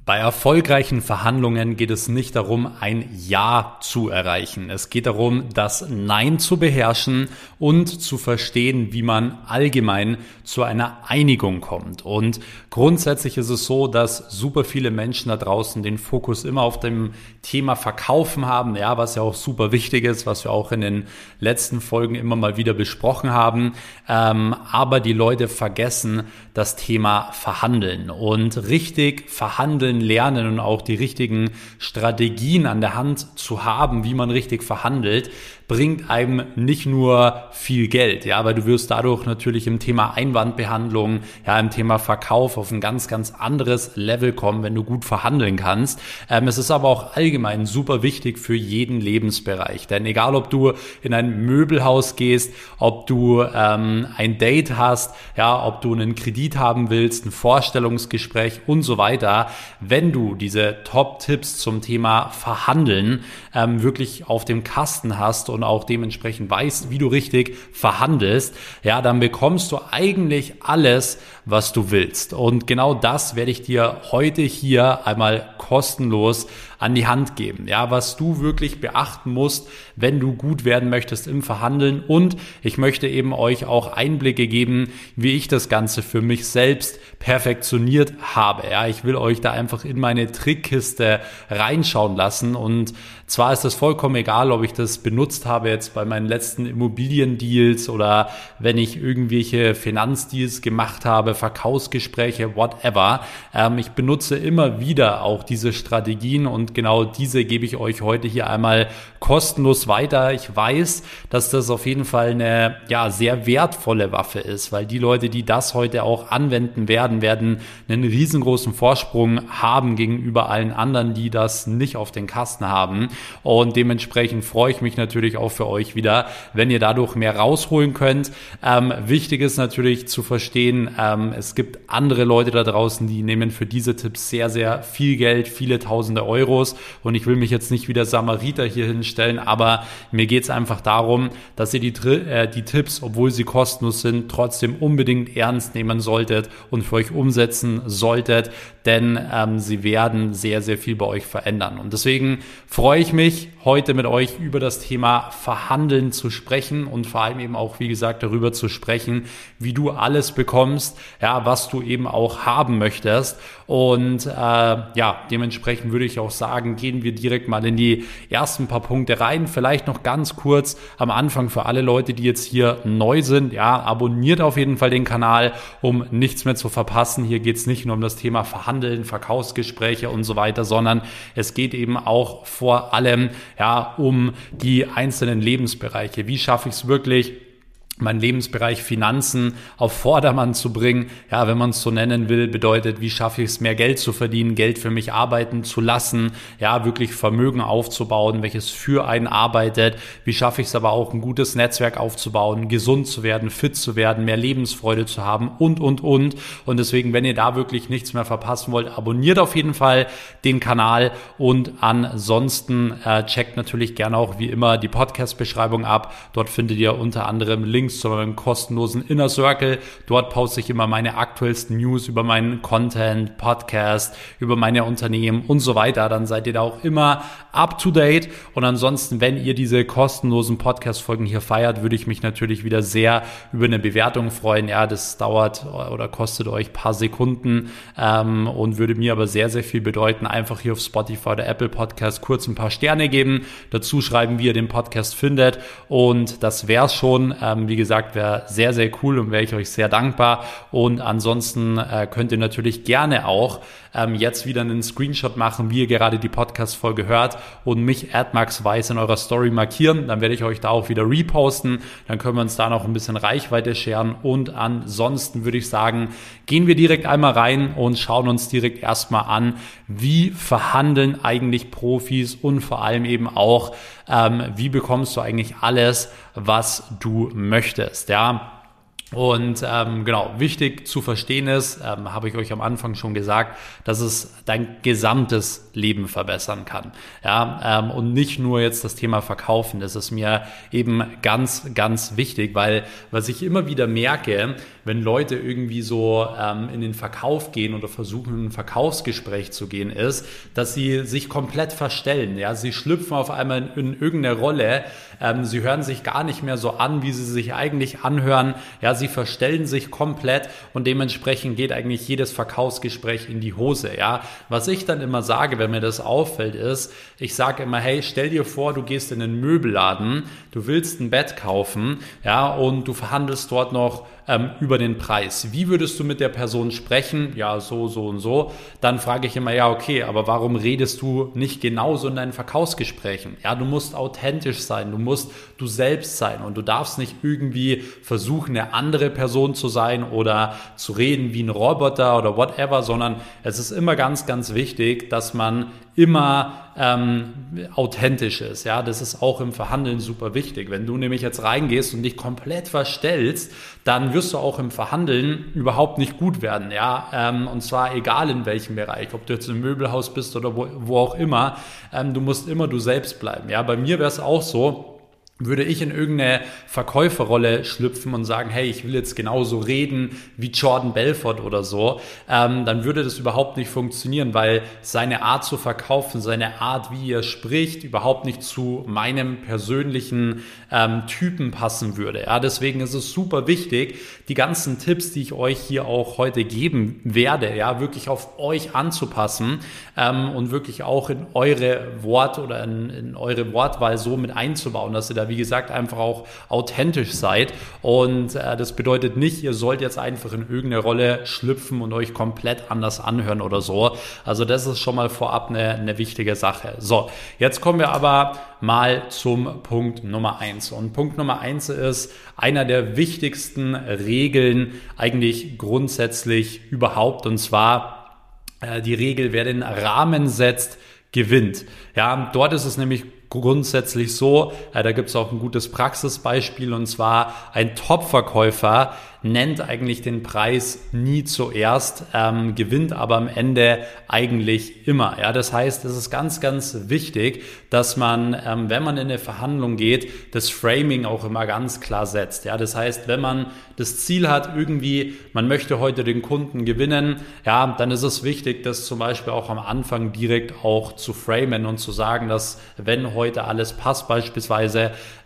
Bei erfolgreichen Verhandlungen geht es nicht darum, ein Ja zu erreichen. Es geht darum, das Nein zu beherrschen und zu verstehen, wie man allgemein zu einer Einigung kommt. Und grundsätzlich ist es so, dass super viele Menschen da draußen den Fokus immer auf dem Thema Verkaufen haben, ja, was ja auch super wichtig ist, was wir auch in den letzten Folgen immer mal wieder besprochen haben. Aber die Leute vergessen das Thema Verhandeln und richtig verhandeln lernen und auch die richtigen Strategien an der Hand zu haben, wie man richtig verhandelt, bringt einem nicht nur viel Geld, ja, weil du wirst dadurch natürlich im Thema Einwandbehandlung, ja, im Thema Verkauf auf ein ganz, ganz anderes Level kommen, wenn du gut verhandeln kannst. Es ist aber auch allgemein super wichtig für jeden Lebensbereich, denn egal, ob du in ein Möbelhaus gehst, ob du ein Date hast, ja, ob du einen Kredit haben willst, ein Vorstellungsgespräch und so weiter, wenn du diese Top-Tipps zum Thema Verhandeln wirklich auf dem Kasten hast und auch dementsprechend weißt, wie du richtig verhandelst, ja, dann bekommst du eigentlich alles, was du willst. Und genau das werde ich dir heute hier einmal kostenlos an die Hand geben, ja, was du wirklich beachten musst, wenn du gut werden möchtest im Verhandeln. Und ich möchte eben euch auch Einblicke geben, wie ich das Ganze für mich selbst perfektioniert habe. Ja, ich will euch da einfach in meine Trickkiste reinschauen lassen. Und zwar ist es vollkommen egal, ob ich das benutzt habe jetzt bei meinen letzten Immobiliendeals oder wenn ich irgendwelche Finanzdeals gemacht habe, Verkaufsgespräche, whatever. Ich benutze immer wieder auch diese Strategien und genau diese gebe ich euch heute hier einmal kostenlos weiter. Ich weiß, dass das auf jeden Fall eine sehr wertvolle Waffe ist, weil die Leute, die das heute auch anwenden werden einen riesengroßen Vorsprung haben gegenüber allen anderen, die das nicht auf den Kasten haben. Und dementsprechend freue ich mich natürlich auch für euch wieder, wenn ihr dadurch mehr rausholen könnt. Wichtig ist natürlich zu verstehen, es gibt andere Leute da draußen, die nehmen für diese Tipps sehr, sehr viel Geld, viele tausende Euros. Und ich will mich jetzt nicht wie der Samariter hier hinstellen, aber mir geht es einfach darum, dass ihr die Tipps, obwohl sie kostenlos sind, trotzdem unbedingt ernst nehmen solltet und für euch umsetzen solltet, denn sie werden sehr, sehr viel bei euch verändern. Und deswegen freue ich mich, heute mit euch über das Thema Verhandeln zu sprechen und vor allem eben auch, wie gesagt, darüber zu sprechen, wie du alles bekommst, ja, was du eben auch haben möchtest. Und dementsprechend würde ich auch sagen, gehen wir direkt mal in die ersten paar Punkte rein. Vielleicht noch ganz kurz am Anfang für alle Leute, die jetzt hier neu sind, ja, abonniert auf jeden Fall den Kanal, um nichts mehr zu verpassen. Hier geht es nicht nur um das Thema Verhandeln, Verkaufsgespräche und so weiter, sondern es geht eben auch vor allem um die einzelnen Lebensbereiche. Wie schaffe ich es wirklich, meinen Lebensbereich Finanzen auf Vordermann zu bringen, ja, wenn man es so nennen will, bedeutet, wie schaffe ich es, mehr Geld zu verdienen, Geld für mich arbeiten zu lassen, ja, wirklich Vermögen aufzubauen, welches für einen arbeitet, wie schaffe ich es aber auch, ein gutes Netzwerk aufzubauen, gesund zu werden, fit zu werden, mehr Lebensfreude zu haben und deswegen, wenn ihr da wirklich nichts mehr verpassen wollt, abonniert auf jeden Fall den Kanal und ansonsten checkt natürlich gerne auch wie immer die Podcast-Beschreibung ab, dort findet ihr unter anderem Links zu meinem kostenlosen Inner Circle. Dort poste ich immer meine aktuellsten News über meinen Content, Podcast, über meine Unternehmen und so weiter. Dann seid ihr da auch immer up to date. Und ansonsten, wenn ihr diese kostenlosen Podcast-Folgen hier feiert, würde ich mich natürlich wieder sehr über eine Bewertung freuen. Ja, das dauert oder kostet euch ein paar Sekunden und würde mir aber sehr, sehr viel bedeuten. Einfach hier auf Spotify oder Apple Podcast kurz ein paar Sterne geben, dazu schreiben, wie ihr den Podcast findet. Und das wär's schon. Wie gesagt, wäre sehr, sehr cool und wäre ich euch sehr dankbar. Und ansonsten könnt ihr natürlich gerne auch jetzt wieder einen Screenshot machen, wie ihr gerade die Podcast-Folge hört und mich @maxweiss in eurer Story markieren. Dann werde ich euch da auch wieder reposten. Dann können wir uns da noch ein bisschen Reichweite scheren. Und ansonsten würde ich sagen, gehen wir direkt einmal rein und schauen uns direkt erstmal an, wie verhandeln eigentlich Profis und vor allem eben auch, wie bekommst du eigentlich alles, was du möchtest, ja. Und genau, wichtig zu verstehen ist, habe ich euch am Anfang schon gesagt, dass es dein gesamtes Leben verbessern kann. Ja, und nicht nur jetzt das Thema Verkaufen. Das ist mir eben ganz, ganz wichtig, weil was ich immer wieder merke, wenn Leute irgendwie so in den Verkauf gehen oder versuchen, in ein Verkaufsgespräch zu gehen, ist, dass sie sich komplett verstellen. Ja, sie schlüpfen auf einmal in irgendeine Rolle. Sie hören sich gar nicht mehr so an, wie sie sich eigentlich anhören. Ja, sie verstellen sich komplett und dementsprechend geht eigentlich jedes Verkaufsgespräch in die Hose. Ja, was ich dann immer sage, wenn mir das auffällt, ist, ich sage immer, hey, stell dir vor, du gehst in einen Möbelladen, du willst ein Bett kaufen, ja, und du verhandelst dort noch über den Preis. Wie würdest du mit der Person sprechen? Ja, so, so und so. Dann frage ich immer, ja, okay, aber warum redest du nicht genauso in deinen Verkaufsgesprächen? Ja, du musst authentisch sein, du musst du selbst sein und du darfst nicht irgendwie versuchen, eine andere Person zu sein oder zu reden wie ein Roboter oder whatever, sondern es ist immer ganz, ganz wichtig, dass man immer authentisch ist. Ja, das ist auch im Verhandeln super wichtig. Wenn du nämlich jetzt reingehst und dich komplett verstellst, dann wirst du auch im Verhandeln überhaupt nicht gut werden. Ja, und zwar egal in welchem Bereich, ob du jetzt im Möbelhaus bist oder wo auch immer, du musst immer du selbst bleiben. Ja, bei mir wäre es auch so, würde ich in irgendeine Verkäuferrolle schlüpfen und sagen, hey, ich will jetzt genauso reden wie Jordan Belfort oder so, dann würde das überhaupt nicht funktionieren, weil seine Art zu verkaufen, seine Art, wie er spricht, überhaupt nicht zu meinem persönlichen Typen passen würde. Ja, deswegen ist es super wichtig, die ganzen Tipps, die ich euch hier auch heute geben werde, ja, wirklich auf euch anzupassen und wirklich auch in eure oder in eure Wortwahl so mit einzubauen, dass ihr da wie gesagt, einfach auch authentisch seid. Und das bedeutet nicht, ihr sollt jetzt einfach in irgendeine Rolle schlüpfen und euch komplett anders anhören oder so. Also das ist schon mal vorab eine wichtige Sache. So, jetzt kommen wir aber mal zum Punkt Nummer 1. Und Punkt Nummer 1 ist einer der wichtigsten Regeln eigentlich grundsätzlich überhaupt. Und zwar die Regel, wer den Rahmen setzt, gewinnt. Ja, dort ist es nämlich grundsätzlich so, da gibt es auch ein gutes Praxisbeispiel und zwar ein Top-Verkäufer nennt eigentlich den Preis nie zuerst, gewinnt aber am Ende eigentlich immer. Ja, das heißt, es ist ganz, ganz wichtig, dass man, wenn man in eine Verhandlung geht, das Framing auch immer ganz klar setzt. Ja, das heißt, wenn man das Ziel hat, irgendwie, man möchte heute den Kunden gewinnen, ja, dann ist es wichtig, das zum Beispiel auch am Anfang direkt auch zu framen und zu sagen, dass wenn heute alles passt beispielsweise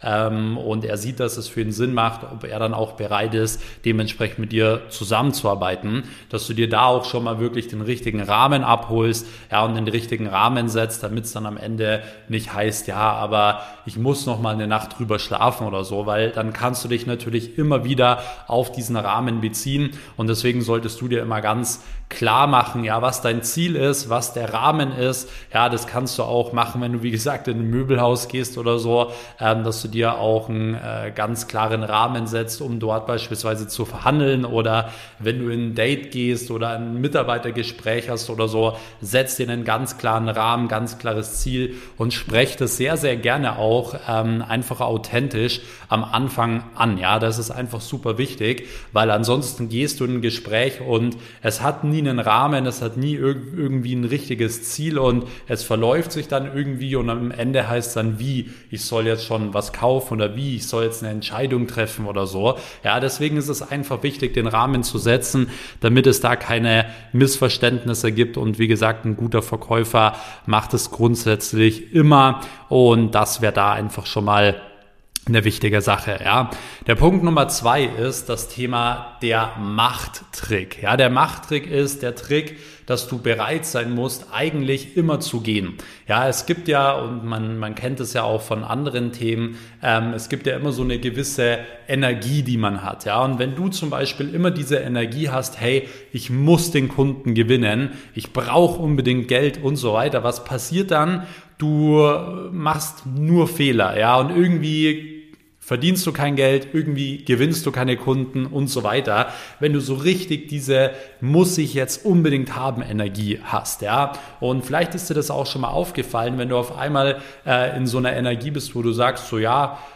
und er sieht, dass es für ihn Sinn macht, ob er dann auch bereit ist, dementsprechend mit dir zusammenzuarbeiten, dass du dir da auch schon mal wirklich den richtigen Rahmen abholst, ja, und den richtigen Rahmen setzt, damit es dann am Ende nicht heißt, ja, aber ich muss noch mal eine Nacht drüber schlafen oder so, weil dann kannst du dich natürlich immer wieder auf diesen Rahmen beziehen und deswegen solltest du dir immer ganz klar machen, ja, was dein Ziel ist, was der Rahmen ist. Ja, das kannst du auch machen, wenn du, wie gesagt, in ein Möbelhaus gehst oder so, dass du dir auch einen ganz klaren Rahmen setzt, um dort beispielsweise zu verhandeln oder wenn du in ein Date gehst oder ein Mitarbeitergespräch hast oder so, setz dir einen ganz klaren Rahmen, ganz klares Ziel und sprech das sehr, sehr gerne auch einfach authentisch am Anfang an. Ja, das ist einfach super wichtig, weil ansonsten gehst du in ein Gespräch und es hat nie einen Rahmen, es hat nie irgendwie ein richtiges Ziel und es verläuft sich dann irgendwie und am Ende heißt es dann, wie, ich soll jetzt schon was kaufen oder wie, ich soll jetzt eine Entscheidung treffen oder so. Ja, deswegen ist es einfach wichtig, den Rahmen zu setzen, damit es da keine Missverständnisse gibt und wie gesagt, ein guter Verkäufer macht es grundsätzlich immer und das wäre da einfach schon mal eine wichtige Sache, ja. Der Punkt Nummer 2 ist das Thema der Machttrick. Ja, der Machttrick ist der Trick, dass du bereit sein musst, eigentlich immer zu gehen. Ja, es gibt ja, und man kennt es ja auch von anderen Themen, es gibt ja immer so eine gewisse Energie, die man hat. Ja, und wenn du zum Beispiel immer diese Energie hast, hey, ich muss den Kunden gewinnen, ich brauche unbedingt Geld und so weiter, was passiert dann? Du machst nur Fehler, ja, und irgendwie verdienst du kein Geld, irgendwie gewinnst du keine Kunden und so weiter. Wenn du so richtig diese muss ich jetzt unbedingt haben Energie hast, ja. Und vielleicht ist dir das auch schon mal aufgefallen, wenn du auf einmal in so einer Energie bist, wo du sagst, so ja,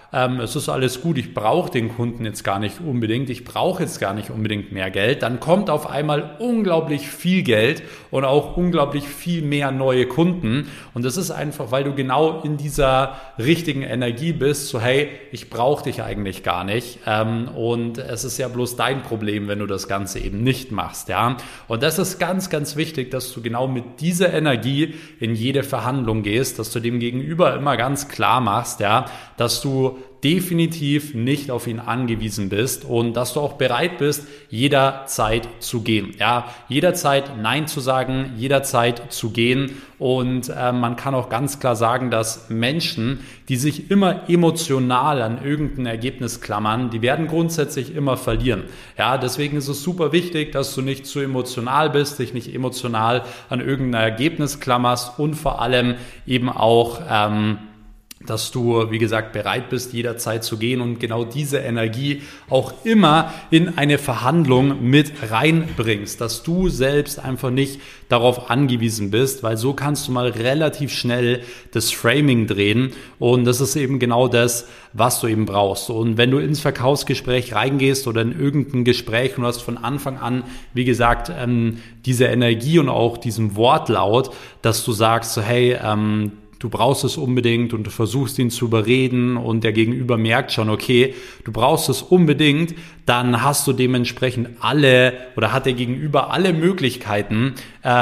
es ist alles gut, ich brauche den Kunden jetzt gar nicht unbedingt, ich brauche jetzt gar nicht unbedingt mehr Geld, dann kommt auf einmal unglaublich viel Geld und auch unglaublich viel mehr neue Kunden. Und das ist einfach, weil du genau in dieser richtigen Energie bist, so hey, ich brauche dich eigentlich gar nicht. Und es ist ja bloß dein Problem, wenn du das Ganze eben nicht machst. Ja? Und das ist ganz, ganz wichtig, dass du genau mit dieser Energie in jede Verhandlung gehst, dass du dem Gegenüber immer ganz klar machst, ja, dass du definitiv nicht auf ihn angewiesen bist und dass du auch bereit bist, jederzeit zu gehen. Ja, jederzeit Nein zu sagen, jederzeit zu gehen. Und man kann auch ganz klar sagen, dass Menschen, die sich immer emotional an irgendein Ergebnis klammern, die werden grundsätzlich immer verlieren. Ja, deswegen ist es super wichtig, dass du nicht zu emotional bist, dich nicht emotional an irgendein Ergebnis klammerst und vor allem eben auch dass du, wie gesagt, bereit bist, jederzeit zu gehen und genau diese Energie auch immer in eine Verhandlung mit reinbringst, dass du selbst einfach nicht darauf angewiesen bist, weil so kannst du mal relativ schnell das Framing drehen und das ist eben genau das, was du eben brauchst. Und wenn du ins Verkaufsgespräch reingehst oder in irgendein Gespräch und du hast von Anfang an, wie gesagt, diese Energie und auch diesen Wortlaut, dass du sagst, so, hey, du brauchst es unbedingt und du versuchst ihn zu überreden und der Gegenüber merkt schon, okay, du brauchst es unbedingt, dann hast du dementsprechend alle oder hat der Gegenüber alle Möglichkeiten,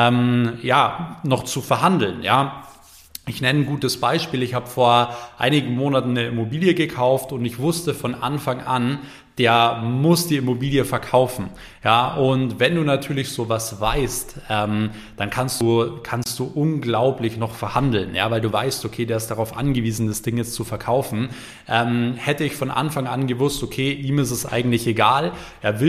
noch zu verhandeln, ja. Ich nenne ein gutes Beispiel. Ich habe vor einigen Monaten eine Immobilie gekauft und ich wusste von Anfang an, der muss die Immobilie verkaufen. Ja, und wenn du natürlich sowas weißt, dann kannst du unglaublich noch verhandeln, ja, weil du weißt, okay, der ist darauf angewiesen, das Ding jetzt zu verkaufen. Hätte ich von Anfang an gewusst, okay, ihm ist es eigentlich egal, er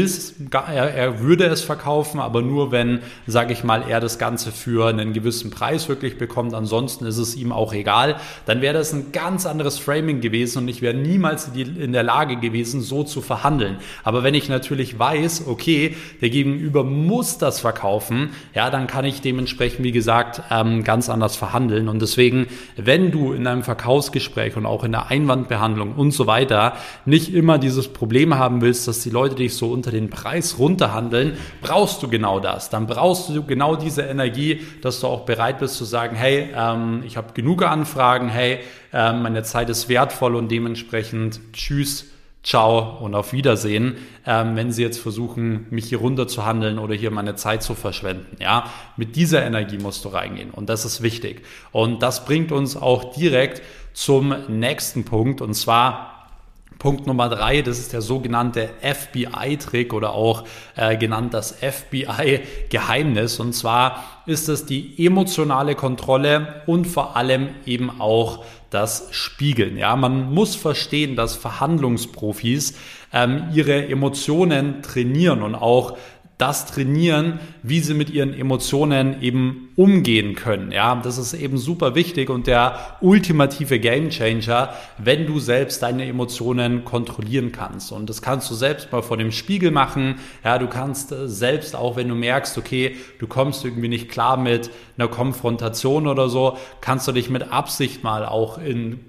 würde es verkaufen, aber nur wenn, sage ich mal, er das Ganze für einen gewissen Preis wirklich bekommt, ansonsten ist es ihm auch egal, dann wäre das ein ganz anderes Framing gewesen und ich wäre niemals in der Lage gewesen, so zu verhandeln. Aber wenn ich natürlich weiß, okay, der Gegenüber muss das verkaufen, ja, dann kann ich dementsprechend, wie gesagt, ganz anders verhandeln. Und deswegen, wenn du in einem Verkaufsgespräch und auch in der Einwandbehandlung und so weiter nicht immer dieses Problem haben willst, dass die Leute dich so unter den Preis runterhandeln, brauchst du genau das. Dann brauchst du genau diese Energie, dass du auch bereit bist zu sagen, hey, ich habe genug Anfragen, hey, meine Zeit ist wertvoll und dementsprechend tschüss, ciao und auf Wiedersehen, wenn sie jetzt versuchen, mich hier runterzuhandeln oder hier meine Zeit zu verschwenden. Ja, mit dieser Energie musst du reingehen und das ist wichtig. Und das bringt uns auch direkt zum nächsten Punkt und zwar Punkt Nummer 3, das ist der sogenannte FBI-Trick oder auch genannt das FBI-Geheimnis. Und zwar ist es die emotionale Kontrolle und vor allem eben auch das Spiegeln. Ja, man muss verstehen, dass Verhandlungsprofis ihre Emotionen trainieren und auch das trainieren, wie sie mit ihren Emotionen eben umgehen können. Ja, das ist eben super wichtig und der ultimative Gamechanger, wenn du selbst deine Emotionen kontrollieren kannst. Und das kannst du selbst mal vor dem Spiegel machen. Ja, du kannst selbst auch, wenn du merkst, okay, du kommst irgendwie nicht klar mit einer Konfrontation oder so, kannst du dich mit Absicht mal auch in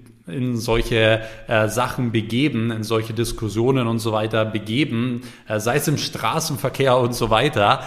solche Sachen begeben, in solche Diskussionen und so weiter begeben, sei es im Straßenverkehr und so weiter.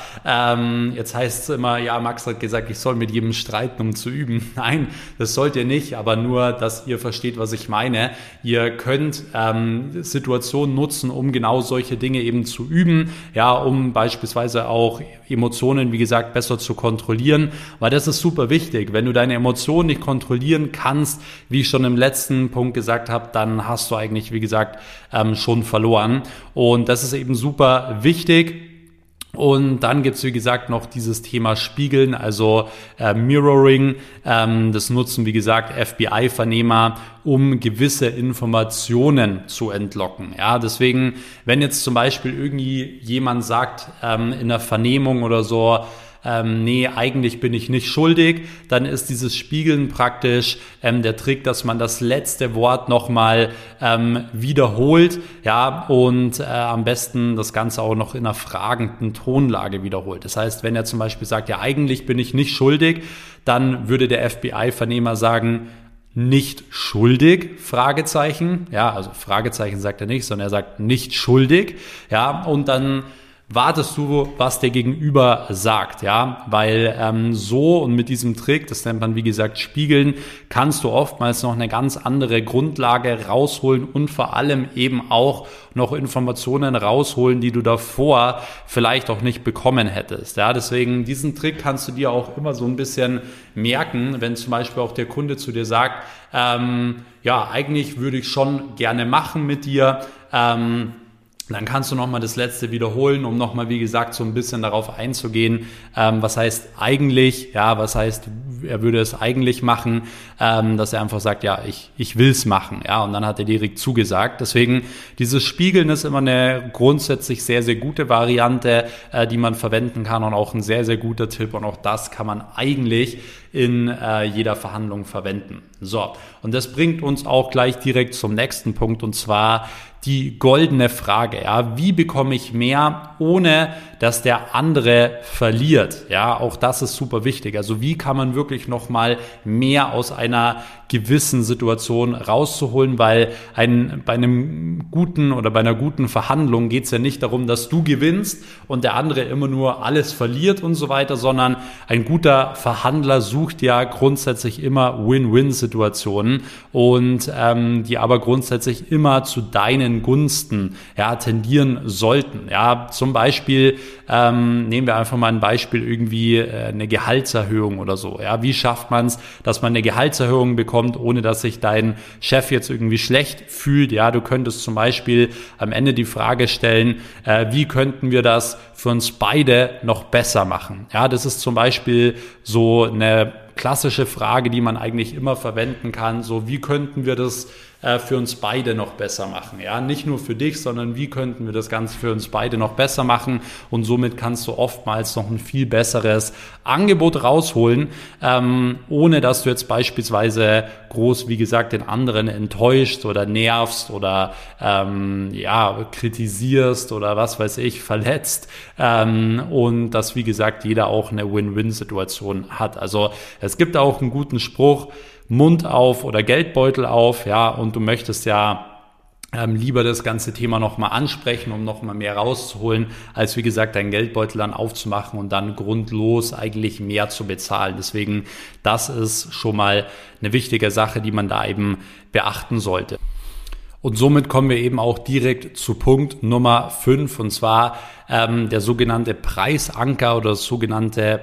Jetzt heißt es immer, ja, Max hat gesagt, ich soll mit jedem streiten, um zu üben. Nein, das sollt ihr nicht, aber nur, dass ihr versteht, was ich meine. Ihr könnt Situationen nutzen, um genau solche Dinge eben zu üben, ja, um beispielsweise auch Emotionen, wie gesagt, besser zu kontrollieren, weil das ist super wichtig. Wenn du deine Emotionen nicht kontrollieren kannst, wie ich schon im letzten Punkt gesagt habe, dann hast du eigentlich, wie gesagt, schon verloren. Und das ist eben super wichtig. Und dann gibt's wie gesagt, noch dieses Thema Spiegeln, also Mirroring. Das nutzen, wie gesagt, FBI-Vernehmer, um gewisse Informationen zu entlocken. Ja, deswegen, wenn jetzt zum Beispiel irgendwie jemand sagt in einer Vernehmung oder so, nee, eigentlich bin ich nicht schuldig, dann ist dieses Spiegeln praktisch der Trick, dass man das letzte Wort nochmal wiederholt, ja, und am besten das Ganze auch noch in einer fragenden Tonlage wiederholt. Das heißt, wenn er zum Beispiel sagt, ja, eigentlich bin ich nicht schuldig, dann würde der FBI-Vernehmer sagen, nicht schuldig, Fragezeichen, ja, also Fragezeichen sagt er nicht, sondern er sagt nicht schuldig, ja, und dann wartest du, was der Gegenüber sagt, ja, weil so und mit diesem Trick, das nennt man wie gesagt Spiegeln, kannst du oftmals noch eine ganz andere Grundlage rausholen und vor allem eben auch noch Informationen rausholen, die du davor vielleicht auch nicht bekommen hättest, ja, deswegen diesen Trick kannst du dir auch immer so ein bisschen merken, wenn zum Beispiel auch der Kunde zu dir sagt, ja, eigentlich würde ich schon gerne machen mit dir, dann kannst du nochmal das letzte wiederholen, um nochmal, wie gesagt, so ein bisschen darauf einzugehen, was heißt eigentlich, ja, was heißt, er würde es eigentlich machen, dass er einfach sagt, ja, ich will es machen, ja, und dann hat er direkt zugesagt. Deswegen, dieses Spiegeln ist immer eine grundsätzlich sehr, sehr gute Variante, die man verwenden kann und auch ein sehr, sehr guter Tipp und auch das kann man eigentlich in jeder Verhandlung verwenden. So, und das bringt uns auch gleich direkt zum nächsten Punkt und zwar die goldene Frage, ja, wie bekomme ich mehr, ohne dass der andere verliert, ja, auch das ist super wichtig, also wie kann man wirklich nochmal mehr aus einer gewissen Situation rauszuholen, weil bei einem guten oder bei einer guten Verhandlung geht es ja nicht darum, dass du gewinnst und der andere immer nur alles verliert und so weiter, sondern ein guter Verhandler sucht ja grundsätzlich immer Win-Win-Situationen und die aber grundsätzlich immer zu deinen Gunsten, ja, tendieren sollten. Ja, zum Beispiel nehmen wir einfach mal ein Beispiel irgendwie eine Gehaltserhöhung oder so. Ja, wie schafft man es, dass man eine Gehaltserhöhung bekommt, ohne dass sich dein Chef jetzt irgendwie schlecht fühlt? Ja, du könntest zum Beispiel am Ende die Frage stellen, wie könnten wir das für uns beide noch besser machen? Ja, das ist zum Beispiel so eine klassische Frage, die man eigentlich immer verwenden kann. So, wie könnten wir das für uns beide noch besser machen? Ja, nicht nur für dich, sondern wie könnten wir das Ganze für uns beide noch besser machen? Und somit kannst du oftmals noch ein viel besseres Angebot rausholen, ohne dass du jetzt beispielsweise groß, wie gesagt, den anderen enttäuscht oder nervst oder ja, kritisierst oder was weiß ich, verletzt. Und dass, wie gesagt, jeder auch eine Win-Win-Situation hat. Also es gibt auch einen guten Spruch, Mund auf oder Geldbeutel auf, ja, und du möchtest ja lieber das ganze Thema nochmal ansprechen, um nochmal mehr rauszuholen, als wie gesagt deinen Geldbeutel dann aufzumachen und dann grundlos eigentlich mehr zu bezahlen. Deswegen, das ist schon mal eine wichtige Sache, die man da eben beachten sollte. Und somit kommen wir eben auch direkt zu Punkt Nummer 5 und zwar der sogenannte Preisanker oder das sogenannte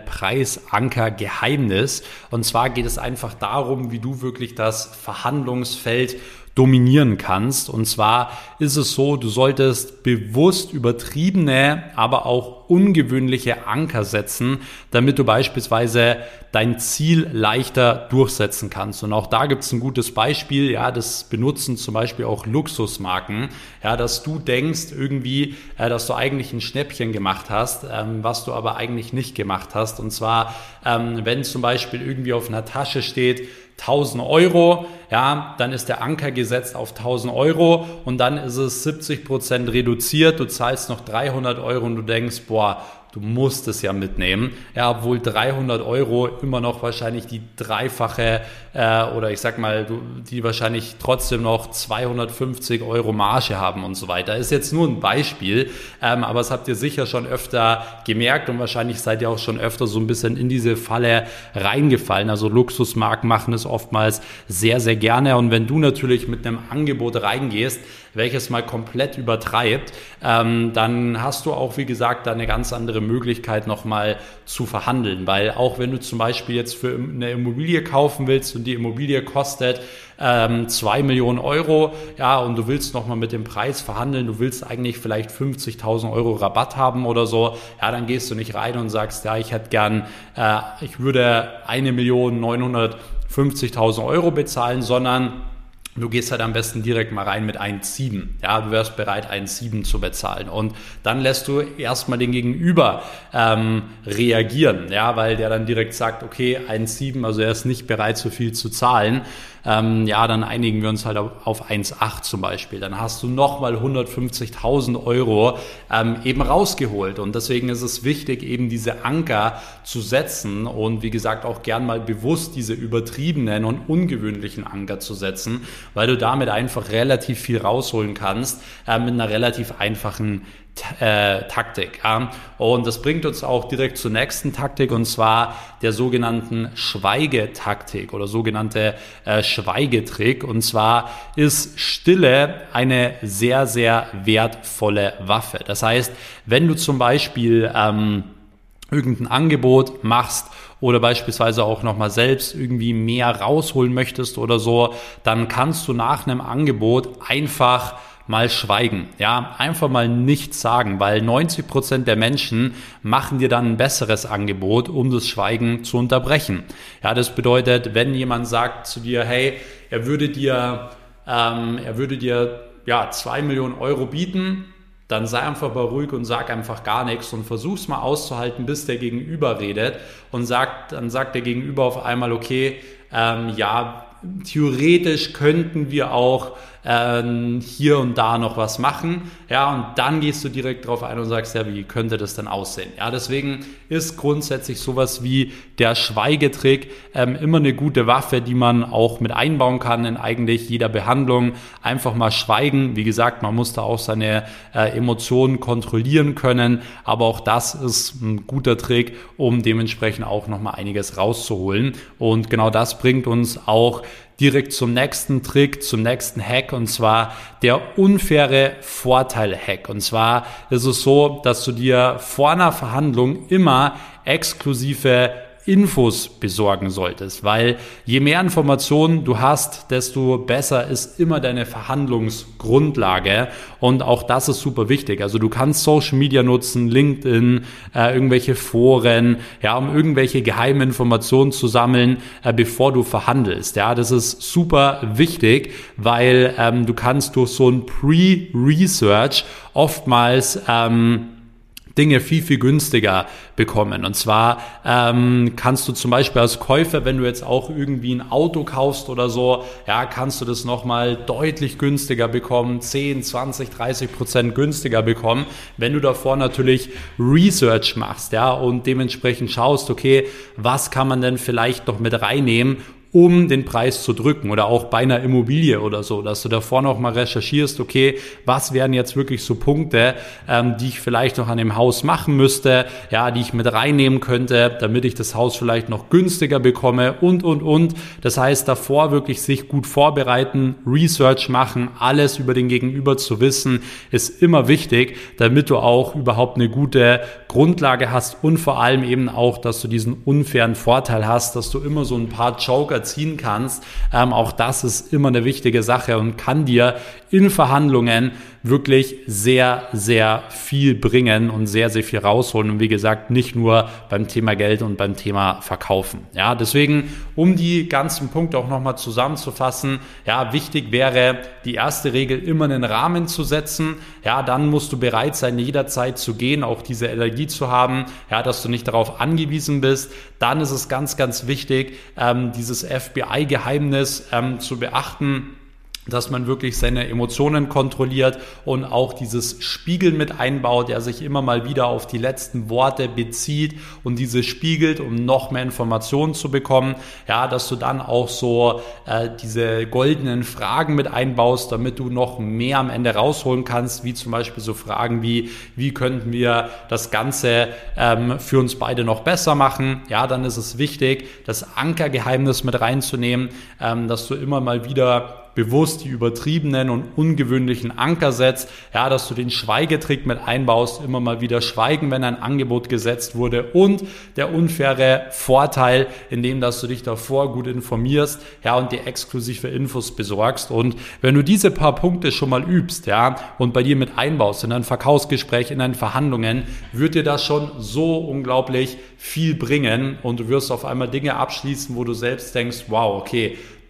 Preisanker-Geheimnis. Und zwar geht es einfach darum, wie du wirklich das Verhandlungsfeld dominieren kannst. Und zwar ist es so, du solltest bewusst übertriebene, aber auch ungewöhnliche Anker setzen, damit du beispielsweise dein Ziel leichter durchsetzen kannst. Und auch da gibt es ein gutes Beispiel, ja, das benutzen zum Beispiel auch Luxusmarken, ja, dass du denkst irgendwie, dass du eigentlich ein Schnäppchen gemacht hast, was du aber eigentlich nicht gemacht hast. Und zwar, wenn zum Beispiel irgendwie auf einer Tasche steht, 1.000 Euro, ja, dann ist der Anker gesetzt auf 1.000 Euro und dann ist es 70% reduziert, du zahlst noch 300 Euro und du denkst, boah, du musst es ja mitnehmen, ja, obwohl 300 Euro immer noch wahrscheinlich die dreifache oder ich sag mal, die wahrscheinlich trotzdem noch 250 Euro Marge haben und so weiter. Ist jetzt nur ein Beispiel, aber das habt ihr sicher schon öfter gemerkt und wahrscheinlich seid ihr auch schon öfter so ein bisschen in diese Falle reingefallen. Also Luxusmarken machen es oftmals sehr, sehr gerne und wenn du natürlich mit einem Angebot reingehst, welches mal komplett übertreibt, dann hast du auch, wie gesagt, da eine ganz andere Möglichkeit nochmal zu verhandeln, weil auch wenn du zum Beispiel jetzt für eine Immobilie kaufen willst und die Immobilie kostet 2 Millionen Euro, ja, und du willst nochmal mit dem Preis verhandeln, du willst eigentlich vielleicht 50.000 Euro Rabatt haben oder so, ja, dann gehst du nicht rein und sagst, ja, ich hätte gern, ich würde 1.950.000 Euro bezahlen, sondern Du gehst halt am besten direkt mal rein mit 1,7. Ja, du wärst bereit, 1,7 zu bezahlen. Und dann lässt du erstmal den Gegenüber reagieren, ja, weil der dann direkt sagt, okay, 1,7, also er ist nicht bereit, so viel zu zahlen. Ja, dann einigen wir uns halt auf 1,8 zum Beispiel. Dann hast du nochmal 150.000 Euro eben rausgeholt. Und deswegen ist es wichtig, eben diese Anker zu setzen und wie gesagt auch gern mal bewusst diese übertriebenen und ungewöhnlichen Anker zu setzen, weil du damit einfach relativ viel rausholen kannst mit einer relativ einfachen Taktik. Ja. Und das bringt uns auch direkt zur nächsten Taktik, und zwar der sogenannten Schweigetaktik oder sogenannte Schweigetrick. Und zwar ist Stille eine sehr, sehr wertvolle Waffe. Das heißt, wenn du zum Beispiel irgendein Angebot machst oder beispielsweise auch nochmal selbst irgendwie mehr rausholen möchtest oder so, dann kannst du nach einem Angebot einfach mal schweigen, ja, einfach mal nichts sagen, weil 90% der Menschen machen dir dann ein besseres Angebot, um das Schweigen zu unterbrechen. Ja, das bedeutet, wenn jemand sagt zu dir, hey, er würde dir 2 Millionen Euro bieten, dann sei einfach mal ruhig und sag einfach gar nichts und versuch's mal auszuhalten, bis der Gegenüber redet und dann sagt der Gegenüber auf einmal, okay, ja, theoretisch könnten wir auch hier und da noch was machen, ja, und dann gehst du direkt drauf ein und sagst, ja, wie könnte das denn aussehen? Ja, deswegen ist grundsätzlich sowas wie der Schweigetrick immer eine gute Waffe, die man auch mit einbauen kann in eigentlich jeder Behandlung. Einfach mal schweigen. Wie gesagt, man muss da auch seine Emotionen kontrollieren können, aber auch das ist ein guter Trick, um dementsprechend auch nochmal einiges rauszuholen. Und genau das bringt uns auch direkt zum nächsten Trick, zum nächsten Hack, und zwar der unfaire Vorteil-Hack. Und zwar ist es so, dass du dir vor einer Verhandlung immer exklusive Infos besorgen solltest, weil je mehr Informationen du hast, desto besser ist immer deine Verhandlungsgrundlage, und auch das ist super wichtig. Also du kannst Social Media nutzen, LinkedIn, irgendwelche Foren, ja, um irgendwelche geheimen Informationen zu sammeln, bevor du verhandelst. Ja, das ist super wichtig, weil du kannst durch so ein Pre-Research oftmals Dinge viel, viel günstiger bekommen. Und zwar kannst du zum Beispiel als Käufer, wenn du jetzt auch irgendwie ein Auto kaufst oder so, ja, kannst du das nochmal deutlich günstiger bekommen, 10, 20, 30% günstiger bekommen, wenn du davor natürlich Research machst, ja, und dementsprechend schaust, okay, was kann man denn vielleicht noch mit reinnehmen, um den Preis zu drücken, oder auch bei einer Immobilie oder so, dass du davor noch mal recherchierst, okay, was wären jetzt wirklich so Punkte, die ich vielleicht noch an dem Haus machen müsste, ja, die ich mit reinnehmen könnte, damit ich das Haus vielleicht noch günstiger bekomme und. Das heißt, davor wirklich sich gut vorbereiten, Research machen, alles über den Gegenüber zu wissen, ist immer wichtig, damit du auch überhaupt eine gute Grundlage hast und vor allem eben auch, dass du diesen unfairen Vorteil hast, dass du immer so ein paar Joker ziehen kannst. Auch das ist immer eine wichtige Sache und kann dir in Verhandlungen wirklich sehr, sehr viel bringen und sehr, sehr viel rausholen. Und wie gesagt, nicht nur beim Thema Geld und beim Thema Verkaufen. Ja, deswegen, um die ganzen Punkte auch nochmal zusammenzufassen, ja, wichtig wäre, die erste Regel immer einen Rahmen zu setzen. Ja, dann musst du bereit sein, jederzeit zu gehen, auch diese Energie zu haben, ja, dass du nicht darauf angewiesen bist. Dann ist es ganz, ganz wichtig, dieses FBI-Geheimnis zu beachten, dass man wirklich seine Emotionen kontrolliert und auch dieses Spiegeln mit einbaut, der sich immer mal wieder auf die letzten Worte bezieht und diese spiegelt, um noch mehr Informationen zu bekommen. Ja, dass du dann auch so diese goldenen Fragen mit einbaust, damit du noch mehr am Ende rausholen kannst, wie zum Beispiel so Fragen wie könnten wir das Ganze für uns beide noch besser machen. Ja, dann ist es wichtig, das Ankergeheimnis mit reinzunehmen, dass du immer mal wieder bewusst die übertriebenen und ungewöhnlichen Anker setzt, ja, dass du den Schweigetrick mit einbaust, immer mal wieder schweigen, wenn ein Angebot gesetzt wurde, und der unfaire Vorteil, indem dass du dich davor gut informierst, ja, und dir exklusive Infos besorgst. Und wenn du diese paar Punkte schon mal übst, ja, und bei dir mit einbaust in ein Verkaufsgespräch, in deinen Verhandlungen, wird dir das schon so unglaublich viel bringen und du wirst auf einmal Dinge abschließen, wo du selbst denkst, wow, okay,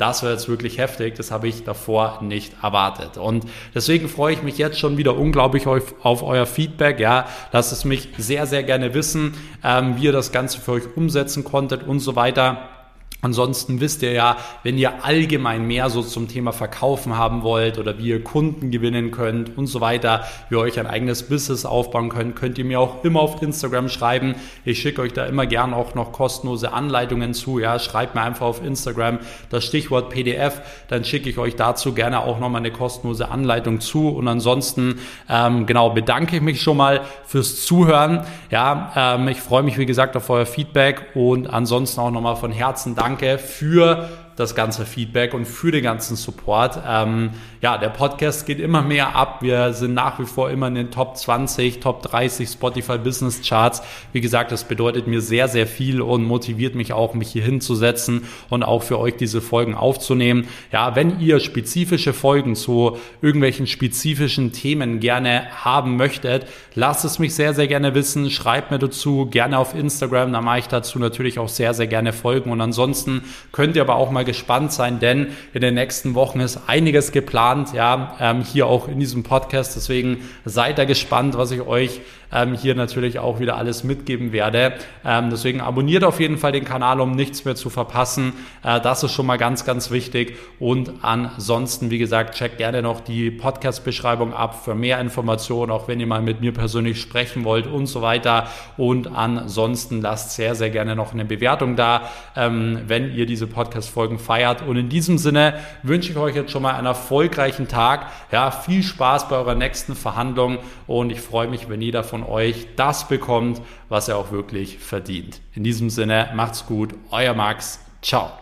das war jetzt wirklich heftig, das habe ich davor nicht erwartet. Und deswegen freue ich mich jetzt schon wieder unglaublich auf euer Feedback. Ja, lasst es mich sehr, sehr gerne wissen, wie ihr das Ganze für euch umsetzen konntet und so weiter. Ansonsten wisst ihr ja, wenn ihr allgemein mehr so zum Thema Verkaufen haben wollt oder wie ihr Kunden gewinnen könnt und so weiter, wie ihr euch ein eigenes Business aufbauen könnt, könnt ihr mir auch immer auf Instagram schreiben. Ich schicke euch da immer gern auch noch kostenlose Anleitungen zu. Ja, schreibt mir einfach auf Instagram das Stichwort PDF, dann schicke ich euch dazu gerne auch nochmal eine kostenlose Anleitung zu. Und ansonsten bedanke ich mich schon mal fürs Zuhören. Ja, ich freue mich wie gesagt auf euer Feedback und ansonsten auch nochmal von Herzen Danke für das ganze Feedback und für den ganzen Support. Der Podcast geht immer mehr ab. Wir sind nach wie vor immer in den Top 20, Top 30 Spotify Business Charts. Wie gesagt, das bedeutet mir sehr, sehr viel und motiviert mich auch, mich hier hinzusetzen und auch für euch diese Folgen aufzunehmen. Ja, wenn ihr spezifische Folgen zu irgendwelchen spezifischen Themen gerne haben möchtet, lasst es mich sehr, sehr gerne wissen. Schreibt mir dazu gerne auf Instagram. Da mache ich dazu natürlich auch sehr, sehr gerne Folgen. Und ansonsten könnt ihr aber auch mal gespannt sein, denn in den nächsten Wochen ist einiges geplant, hier auch in diesem Podcast. Deswegen seid da gespannt, was ich euch hier natürlich auch wieder alles mitgeben werde. Deswegen abonniert auf jeden Fall den Kanal, um nichts mehr zu verpassen. Das ist schon mal ganz, ganz wichtig. Und ansonsten, wie gesagt, checkt gerne noch die Podcast-Beschreibung ab für mehr Informationen, auch wenn ihr mal mit mir persönlich sprechen wollt und so weiter. Und ansonsten lasst sehr, sehr gerne noch eine Bewertung da, wenn ihr diese Podcast-Folgen feiert. Und in diesem Sinne wünsche ich euch jetzt schon mal einen erfolgreichen Tag. Ja, viel Spaß bei eurer nächsten Verhandlung und ich freue mich, wenn jeder von euch das bekommt, was er auch wirklich verdient. In diesem Sinne, macht's gut, euer Max, ciao.